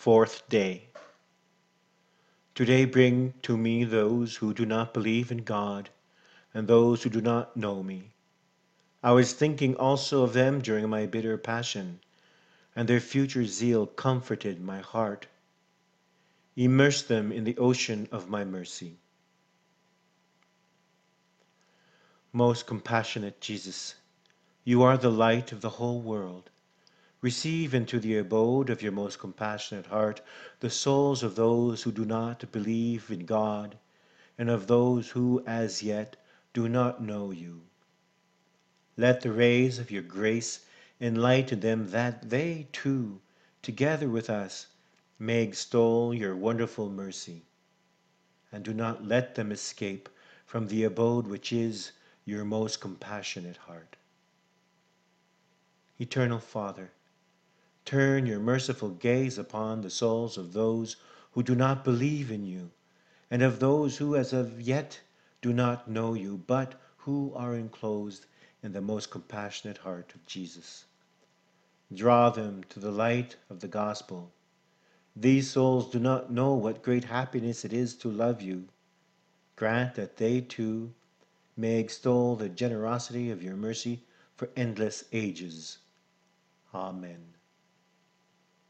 Fourth day. Today bring to me those who do not believe in God and those who do not know me. I was thinking also of them during my bitter passion, and their future zeal comforted my heart. Immerse them in the ocean of my mercy. Most compassionate Jesus, you are the light of the whole world. Receive into the abode of your most compassionate heart the souls of those who do not believe in God and of those who as yet do not know you. Let the rays of your grace enlighten them that they too, together with us, may extol your wonderful mercy, and do not let them escape from the abode which is your most compassionate heart. Eternal Father, turn your merciful gaze upon the souls of those who do not believe in you, and of those who as of yet do not know you, but who are enclosed in the most compassionate heart of Jesus. Draw them to the light of the gospel. These souls do not know what great happiness it is to love you. Grant that they too may extol the generosity of your mercy for endless ages. Amen.